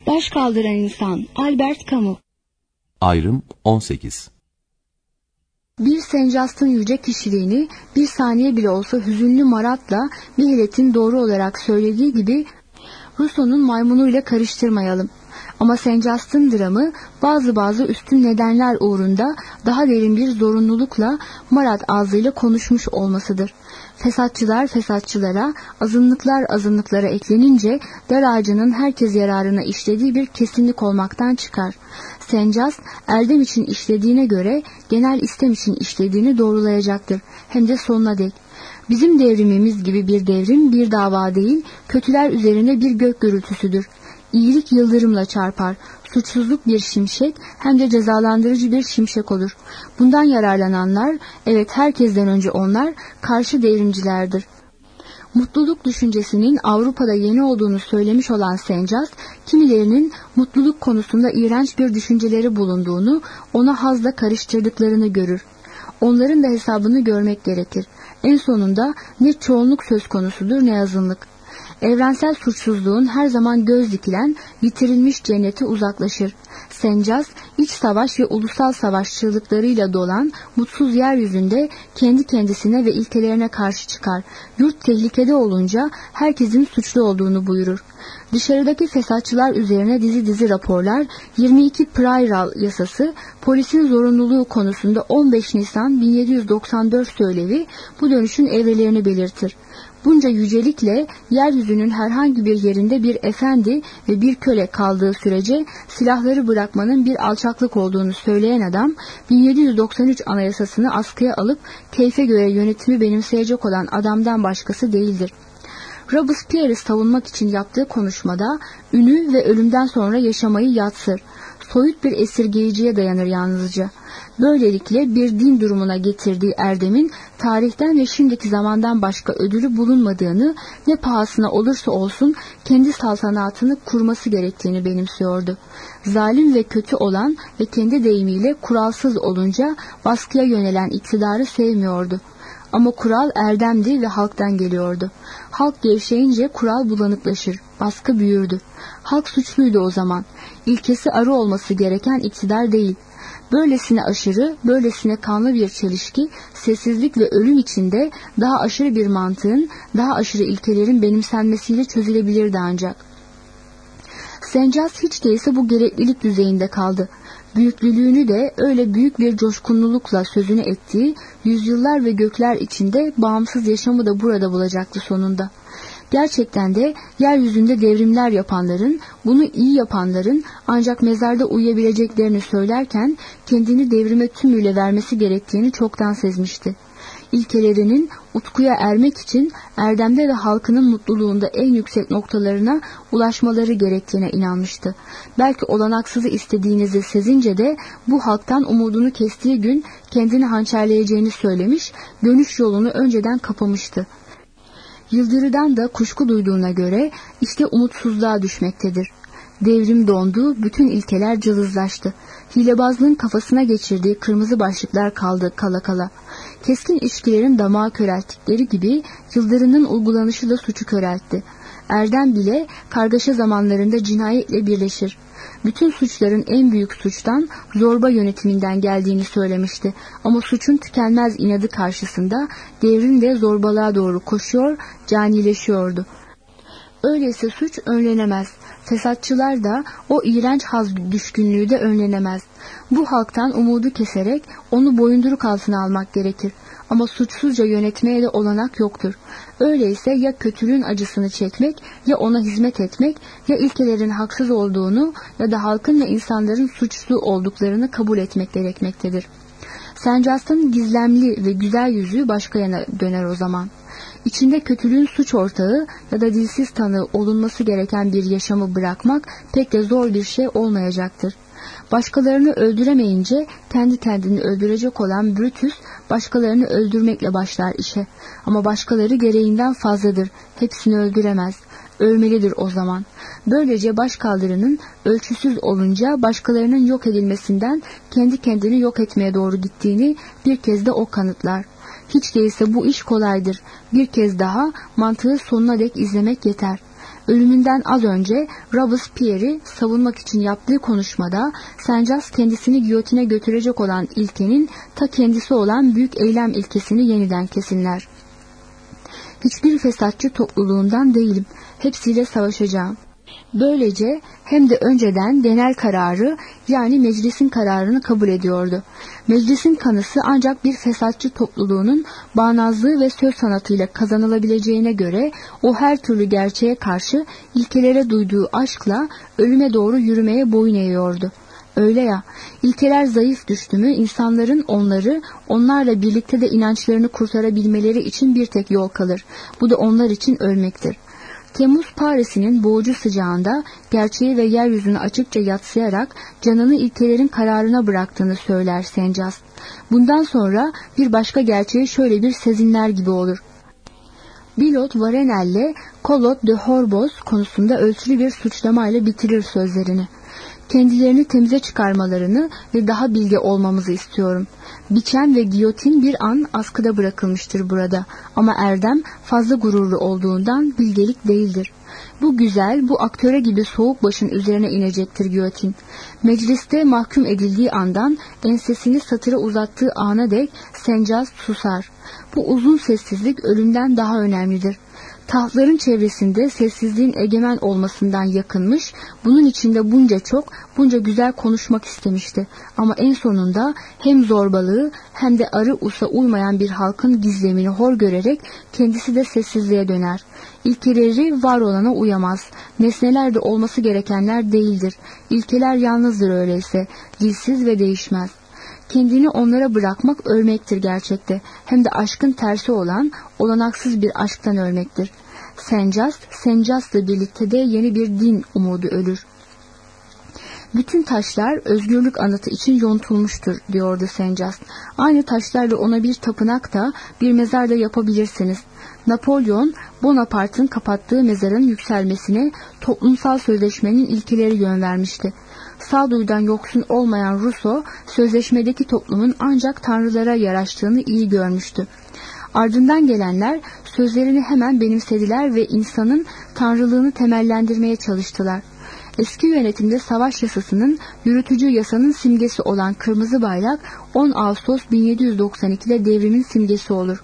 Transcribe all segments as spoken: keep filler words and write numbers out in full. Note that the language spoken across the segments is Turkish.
Baş kaldıran insan Albert Camus. Ayrım on sekiz. Bir Sencast'ın yüce kişiliğini bir saniye bile olsa hüzünlü maratla Michelet'in doğru olarak söylediği gibi Rousseau'nun maymunuyla karıştırmayalım. Ama Sencast'ın dramı bazı bazı üstün nedenler uğrunda daha derin bir zorunlulukla Marat ağzıyla konuşmuş olmasıdır. Fesatçılar fesatçılara, azınlıklar azınlıklara eklenince dar ağacının herkes yararına işlediği bir kesinlik olmaktan çıkar. Sencast, erdem için işlediğine göre genel istem için işlediğini doğrulayacaktır. Hem de sonuna dek. Bizim devrimimiz gibi bir devrim bir dava değil, kötüler üzerine bir gök gürültüsüdür. İyilik yıldırımla çarpar, suçsuzluk bir şimşek hem de cezalandırıcı bir şimşek olur. Bundan yararlananlar, evet herkesten önce onlar, karşı devrimcilerdir. Mutluluk düşüncesinin Avrupa'da yeni olduğunu söylemiş olan Sencast, kimilerinin mutluluk konusunda iğrenç bir düşünceleri bulunduğunu, ona hazla karıştırdıklarını görür. Onların da hesabını görmek gerekir. En sonunda ne çoğunluk söz konusudur ne azınlık. Evrensel suçsuzluğun her zaman göz dikilen, yitirilmiş cenneti uzaklaşır. Sencast, iç savaş ve ulusal savaş çığlıklarıyla dolan, mutsuz yeryüzünde kendi kendisine ve ilkelerine karşı çıkar. Yurt tehlikede olunca herkesin suçlu olduğunu buyurur. Dışarıdaki fesatçılar üzerine dizi dizi raporlar, yirmi iki Prairal yasası, polisin zorunluluğu konusunda on beş Nisan bin yedi yüz doksan dört söylevi bu dönüşün evrelerini belirtir. Bunca yücelikle yeryüzünün herhangi bir yerinde bir efendi ve bir köle kaldığı sürece silahları bırakmanın bir alçaklık olduğunu söyleyen adam, bin yedi yüz doksan üç anayasasını askıya alıp keyfe göre yönetimi benimseyecek olan adamdan başkası değildir. Robespierre'i savunmak için yaptığı konuşmada ünü ve ölümden sonra yaşamayı yatsır. Soyut bir esirgeyiciye dayanır yalnızca. Böylelikle bir din durumuna getirdiği erdemin tarihten ve şimdiki zamandan başka ödülü bulunmadığını, ne pahasına olursa olsun kendi saltanatını kurması gerektiğini benimsiyordu. Zalim ve kötü olan ve kendi deyimiyle kuralsız olunca baskıya yönelen iktidarı sevmiyordu. Ama kural erdemdi ve halktan geliyordu. Halk gevşeyince kural bulanıklaşır, baskı büyürdü. Halk suçluydu o zaman. İlkesi arı olması gereken iktidar değil. Böylesine aşırı, böylesine kanlı bir çelişki, sessizlik ve ölüm içinde daha aşırı bir mantığın, daha aşırı ilkelerin benimsenmesiyle çözülebilirdi ancak. Sencast hiç değilse bu gereklilik düzeyinde kaldı. Büyüklülüğünü de öyle büyük bir coşkunlulukla sözünü ettiği yüzyıllar ve gökler içinde bağımsız yaşamı da burada bulacaktı sonunda. Gerçekten de yeryüzünde devrimler yapanların, bunu iyi yapanların ancak mezarda uyuyabileceklerini söylerken kendini devrime tümüyle vermesi gerektiğini çoktan sezmişti. İlkelerinin utkuya ermek için erdemde ve halkının mutluluğunda en yüksek noktalarına ulaşmaları gerektiğine inanmıştı. Belki olanaksızı istediğinizi sezince de bu halktan umudunu kestiği gün kendini hançerleyeceğini söylemiş, dönüş yolunu önceden kapamıştı. Yıldırı'dan da kuşku duyduğuna göre işte umutsuzluğa düşmektedir. Devrim dondu, bütün ilkeler cılızlaştı. Hilebazlığın kafasına geçirdiği kırmızı başlıklar kaldı kala kala. Keskin içkilerin damağı körelttikleri gibi Yıldırı'nın uygulanışı da suçu köreltti. Erdem bile kargaşa zamanlarında cinayetle birleşir. Bütün suçların en büyük suçtan, zorba yönetiminden geldiğini söylemişti. Ama suçun tükenmez inadı karşısında devrim de zorbalığa doğru koşuyor, canileşiyordu. Öyleyse suç önlenemez. Fesatçılar da o iğrenç haz düşkünlüğü de önlenemez. Bu halktan umudu keserek onu boyunduruk altına almak gerekir. Ama suçsuzca yönetmeye de olanak yoktur. Öyleyse ya kötülüğün acısını çekmek, ya ona hizmet etmek, ya ilkelerin haksız olduğunu ya da halkın ve insanların suçlu olduklarını kabul etmek gerekmektedir. Sencast'ın gizlemli ve güzel yüzü başka yana döner o zaman. İçinde kötülüğün suç ortağı ya da dilsiz tanığı olunması gereken bir yaşamı bırakmak pek de zor bir şey olmayacaktır. Başkalarını öldüremeyince kendi kendini öldürecek olan Brutus başkalarını öldürmekle başlar işe. Ama başkaları gereğinden fazladır. Hepsini öldüremez. Ölmelidir o zaman. Böylece başkaldırının ölçüsüz olunca başkalarının yok edilmesinden kendi kendini yok etmeye doğru gittiğini bir kez de o kanıtlar. Hiç değilse bu iş kolaydır. Bir kez daha mantığı sonuna dek izlemek yeter. Ölümünden az önce Robespierre'i savunmak için yaptığı konuşmada Saint-Just kendisini giyotine götürecek olan ilkenin ta kendisi olan büyük eylem ilkesini yeniden kesinler. Hiçbir fesatçı topluluğundan değilim. Hepsiyle savaşacağım. Böylece hem de önceden genel kararı yani meclisin kararını kabul ediyordu. Meclisin kanısı ancak bir fesatçı topluluğunun bağnazlığı ve söz sanatıyla kazanılabileceğine göre o her türlü gerçeğe karşı ilkelere duyduğu aşkla ölüme doğru yürümeye boyun eğiyordu. Öyle ya, ilkeler zayıf düştü mü insanların onları, onlarla birlikte de inançlarını kurtarabilmeleri için bir tek yol kalır. Bu da onlar için ölmektir. Temmuz Paris'inin boğucu sıcağında gerçeği ve yeryüzünü açıkça yadsıyarak canını ilkelerin kararına bıraktığını söyler Saint-Just. Bundan sonra bir başka gerçeği şöyle bir sezinler gibi olur. Bilot Varenel'le Collot de Horboz konusunda ölçülü bir suçlamayla bitirir sözlerini. Kendilerini temize çıkarmalarını ve daha bilge olmamızı istiyorum. Biçen ve giyotin bir an askıda bırakılmıştır burada ama erdem fazla gururlu olduğundan bilgelik değildir. Bu güzel, bu aktöre gibi soğuk başın üzerine inecektir giyotin. Mecliste mahkum edildiği andan ensesini satıra uzattığı ana dek Saint-Just susar. Bu uzun sessizlik ölümden daha önemlidir. Tahtların çevresinde sessizliğin egemen olmasından yakınmış, bunun içinde bunca çok, bunca güzel konuşmak istemişti. Ama en sonunda hem zorbalığı hem de arı usa uymayan bir halkın gizlemini hor görerek kendisi de sessizliğe döner. İlkeleri var olana uyamaz. Nesneler de olması gerekenler değildir. İlkeler yalnızdır öyleyse, dilsiz ve değişmez. Kendini onlara bırakmak ölmektir gerçekte. Hem de aşkın tersi olan olanaksız bir aşktan ölmektir. Saint-Just, Saint-Just'la birlikte de yeni bir din umudu ölür. Bütün taşlar özgürlük anıtı için yontulmuştur diyordu Saint-Just. Aynı taşlarla ona bir tapınak da bir mezar da yapabilirsiniz. Napolyon, Bonaparte'ın kapattığı mezarın yükselmesine toplumsal sözleşmenin ilkeleri yön vermişti. Sağduyudan yoksun olmayan Rousseau, sözleşmedeki toplumun ancak tanrılara yaraştığını iyi görmüştü. Ardından gelenler sözlerini hemen benimsediler ve insanın tanrılığını temellendirmeye çalıştılar. Eski yönetimde savaş yasasının yürütücü yasanın simgesi olan kırmızı bayrak on Ağustos bin yedi yüz doksan iki'de devrimin simgesi olur.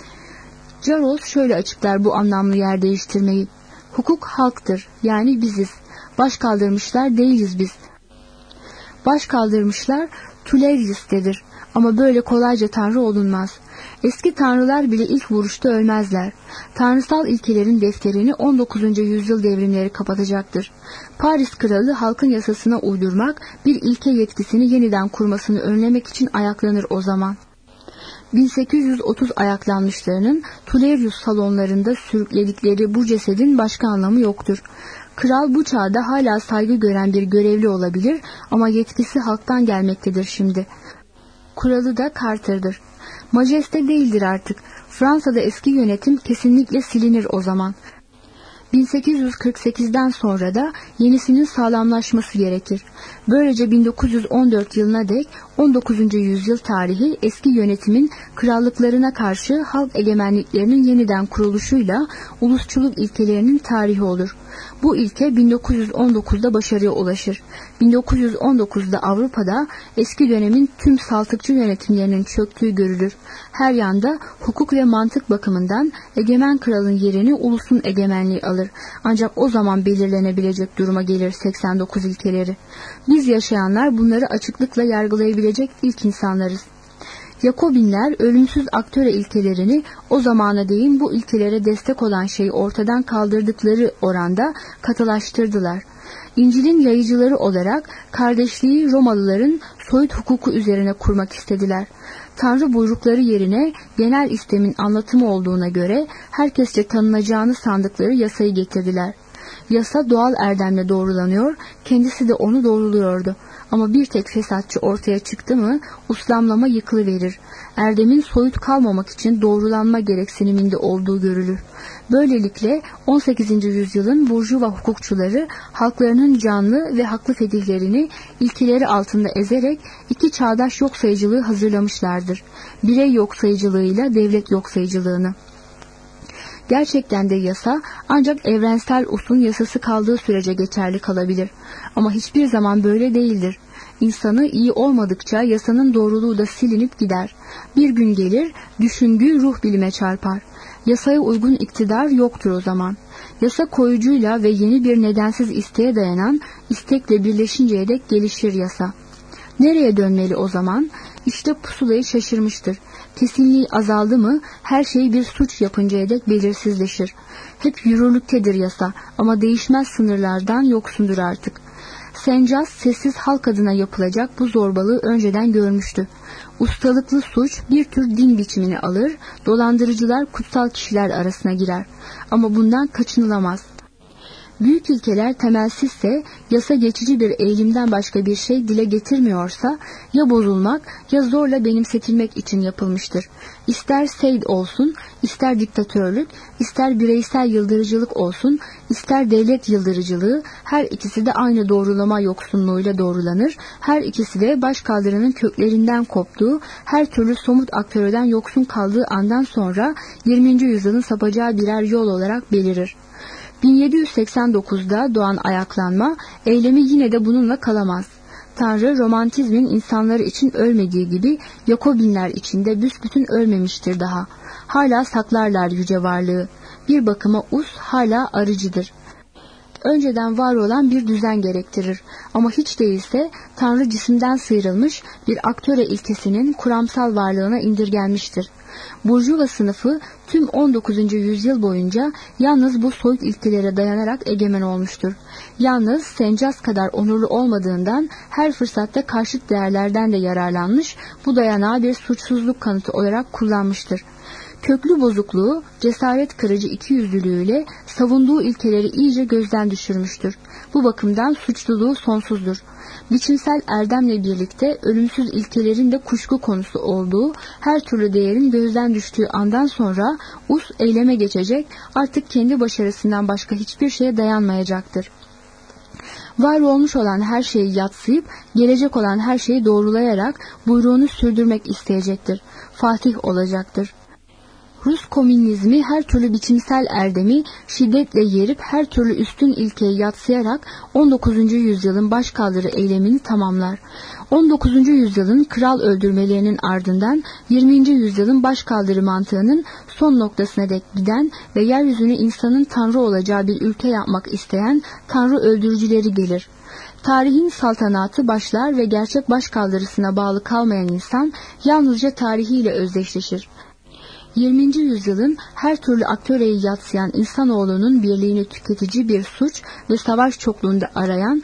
Jaros şöyle açıklar bu anlamlı yer değiştirmeyi. Hukuk halktır, yani biziz. Baş kaldırmışlar değiliz biz. Baş kaldırmışlar Tulerius'tedir. Ama böyle kolayca tanrı olunmaz. Eski tanrılar bile ilk vuruşta ölmezler. Tanrısal ilkelerin defterini on dokuzuncu yüzyıl devrimleri kapatacaktır. Paris kralı halkın yasasına uydurmak, bir ilke yetkisini yeniden kurmasını önlemek için ayaklanır o zaman. bin sekiz yüz otuz ayaklanmışlarının Tulerius salonlarında sürükledikleri bu cesedin başka anlamı yoktur. Kral bu çağda hala saygı gören bir görevli olabilir ama yetkisi halktan gelmektedir şimdi. Kuralı da Carter'dır. Majeste değildir artık. Fransa'da eski yönetim kesinlikle silinir o zaman. bin sekiz yüz kırk sekiz'den sonra da yenisinin sağlamlaşması gerekir. Böylece bin dokuz yüz on dört yılına dek on dokuzuncu yüzyıl tarihi eski yönetimin krallıklarına karşı halk egemenliklerinin yeniden kuruluşuyla ulusçuluk ilkelerinin tarihi olur. Bu ilke bin dokuz yüz on dokuz'da başarıya ulaşır. bin dokuz yüz on dokuz'da Avrupa'da eski dönemin tüm saltıkçı yönetimlerinin çöktüğü görülür. Her yanda hukuk ve mantık bakımından egemen kralın yerini ulusun egemenliği alır. Ancak o zaman belirlenebilecek duruma gelir seksen dokuz ilkeleri. Biz yaşayanlar bunları açıklıkla yargılayabilecek ilk insanlarız. Yakobinler ölümsüz aktöre ilkelerini o zamana değin bu ilkelere destek olan şeyi ortadan kaldırdıkları oranda katılaştırdılar. İncil'in yayıcıları olarak kardeşliği Romalıların soyut hukuku üzerine kurmak istediler. Tanrı buyrukları yerine genel istemin anlatımı olduğuna göre herkesçe tanınacağını sandıkları yasayı getirdiler. Yasa doğal erdemle doğrulanıyor, kendisi de onu doğruluyordu. Ama bir tek fesatçı ortaya çıktı mı uslamlama yıkılıverir. Erdemin soyut kalmamak için doğrulanma gereksiniminde olduğu görülür. Böylelikle on sekizinci yüzyılın burjuva hukukçuları halklarının canlı ve haklı fedillerini ilkeleri altında ezerek iki çağdaş yok sayıcılığı hazırlamışlardır. Birey yok sayıcılığıyla devlet yok sayıcılığını. Gerçekten de yasa ancak evrensel usun yasası kaldığı sürece geçerli kalabilir. Ama hiçbir zaman böyle değildir. İnsanı iyi olmadıkça yasanın doğruluğu da silinip gider. Bir gün gelir, düşündüğü ruh bilime çarpar. Yasaya uygun iktidar yoktur o zaman. Yasa koyucuyla ve yeni bir nedensiz isteğe dayanan istekle birleşinceye dek gelişir yasa. Nereye dönmeli o zaman? İşte pusulayı şaşırmıştır. Kesinliği azaldı mı her şey bir suç yapıncaya dek belirsizleşir. Hep yürürlüktedir yasa ama değişmez sınırlardan yoksundur artık. Sencaz sessiz halk adına yapılacak bu zorbalığı önceden görmüştü. Ustalıklı suç bir tür din biçimini alır, dolandırıcılar kutsal kişiler arasına girer. Ama bundan kaçınılamaz. Büyük ilkeler temelsizse, yasa geçici bir eğilimden başka bir şey dile getirmiyorsa, ya bozulmak ya zorla benimsetilmek için yapılmıştır. İster seyd olsun, ister diktatörlük, ister bireysel yıldırıcılık olsun, ister devlet yıldırıcılığı, her ikisi de aynı doğrulama yoksunluğuyla doğrulanır, her ikisi de başkaldırının köklerinden koptuğu, her türlü somut aktörden yoksun kaldığı andan sonra yirminci yüzyılın sapacağı birer yol olarak belirir. bin yedi yüz seksen dokuzda doğan ayaklanma, eylemi yine de bununla kalamaz. Tanrı, romantizmin insanları için ölmediği gibi, Yakobinler için de büsbütün ölmemiştir daha. Hala saklarlar yüce varlığı. Bir bakıma us hala arıcıdır. Önceden var olan bir düzen gerektirir. Ama hiç değilse Tanrı cisimden sıyrılmış bir aktöre ilkesinin kuramsal varlığına indirgenmiştir. Burjuva sınıfı tüm on dokuzuncu yüzyıl boyunca yalnız bu soyut ilkelere dayanarak egemen olmuştur. Yalnız Sencaz kadar onurlu olmadığından her fırsatta karşıt değerlerden de yararlanmış, bu dayanağı bir suçsuzluk kanıtı olarak kullanmıştır. Köklü bozukluğu, cesaret kırıcı ikiyüzlülüğüyle savunduğu ilkeleri iyice gözden düşürmüştür. Bu bakımdan suçluluğu sonsuzdur. Biçimsel erdemle birlikte ölümsüz ilkelerin de kuşku konusu olduğu, her türlü değerin gözden düştüğü andan sonra us eyleme geçecek, artık kendi başarısından başka hiçbir şeye dayanmayacaktır. Var olmuş olan her şeyi yadsıyıp, gelecek olan her şeyi doğrulayarak buyruğunu sürdürmek isteyecektir. Fatih olacaktır. Rus komünizmi her türlü biçimsel erdemi şiddetle yerip her türlü üstün ilkeyi yadsıyarak on dokuzuncu yüzyılın başkaldırı eylemini tamamlar. on dokuzuncu yüzyılın kral öldürmelerinin ardından yirminci yüzyılın başkaldırı mantığının son noktasına dek giden ve yeryüzünü insanın tanrı olacağı bir ülke yapmak isteyen tanrı öldürücüleri gelir. Tarihin saltanatı başlar ve gerçek başkaldırısına bağlı kalmayan insan yalnızca tarihiyle özdeşleşir. yirminci yüzyılın her türlü aktöreyi yadsıyan insanoğlunun birliğini tüketici bir suç ve savaş çokluğunda arayan,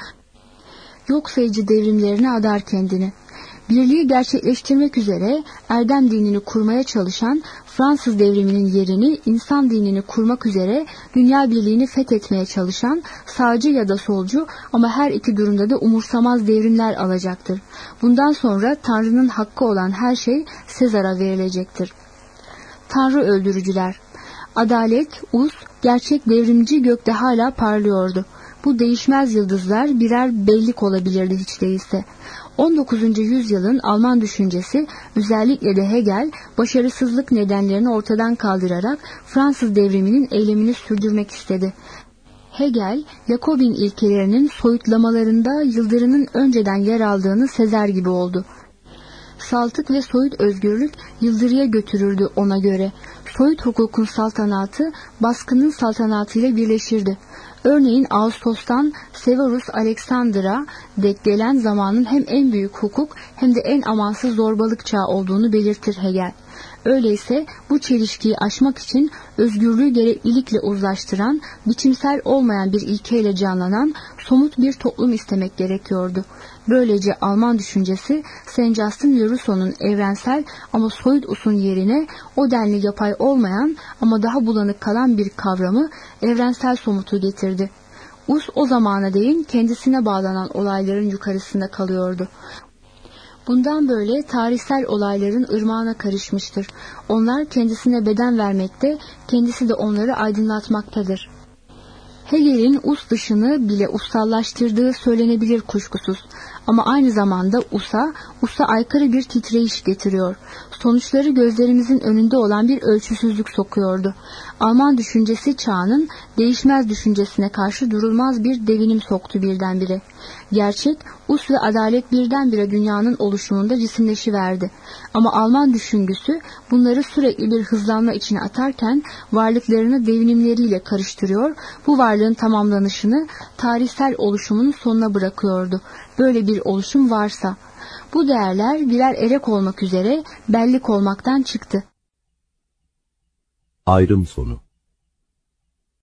yok sayıcı devrimlerine adar kendini. Birliği gerçekleştirmek üzere erdem dinini kurmaya çalışan Fransız devriminin yerini insan dinini kurmak üzere dünya birliğini fethetmeye çalışan sağcı ya da solcu ama her iki durumda da umursamaz devrimler alacaktır. Bundan sonra Tanrı'nın hakkı olan her şey Sezar'a verilecektir. Tanrı öldürücüler. Adalet, us, gerçek devrimci gökte hala parlıyordu. Bu değişmez yıldızlar birer bellik olabilirdi hiç değilse. on dokuzuncu yüzyılın Alman düşüncesi, özellikle de Hegel, başarısızlık nedenlerini ortadan kaldırarak Fransız devriminin eylemini sürdürmek istedi. Hegel, Yakobin ilkelerinin soyutlamalarında yıldırının önceden yer aldığını sezer gibi oldu. Saltık ve soyut özgürlük yıldırıya götürürdü ona göre. Soyut hukukun saltanatı baskının saltanatıyla birleşirdi. Örneğin Ağustos'tan Severus Alexander'a dek gelen zamanın hem en büyük hukuk hem de en amansız zorbalık çağı olduğunu belirtir Hegel. Öyleyse bu çelişkiyi aşmak için özgürlüğü gereklilikle uzlaştıran, biçimsel olmayan bir ilkeyle canlanan somut bir toplum istemek gerekiyordu. Böylece Alman düşüncesi Saint-Just ve Rousseau'nun evrensel ama soyut usun yerine o denli yapay olmayan ama daha bulanık kalan bir kavramı evrensel somutu getirdi. Us o zamana değin kendisine bağlanan olayların yukarısında kalıyordu. Bundan böyle tarihsel olayların ırmağına karışmıştır. Onlar kendisine beden vermekte, kendisi de onları aydınlatmaktadır. Hegel'in us dışını bile ussallaştırdığı söylenebilir kuşkusuz. Ama aynı zamanda Us'a, Us'a aykırı bir titreyiş getiriyor. Sonuçları gözlerimizin önünde olan bir ölçüsüzlük sokuyordu. Alman düşüncesi çağının değişmez düşüncesine karşı durulmaz bir devinim soktu birdenbire. Gerçek, us ve adalet birdenbire dünyanın oluşumunda cisimleşiverdi. Ama Alman düşüngüsü bunları sürekli bir hızlanma içine atarken varlıklarını devinimleriyle karıştırıyor, bu varlığın tamamlanışını tarihsel oluşumun sonuna bırakıyordu. Böyle bir oluşum varsa, bu değerler birer erek olmak üzere bellik olmaktan çıktı. Ayrım sonu.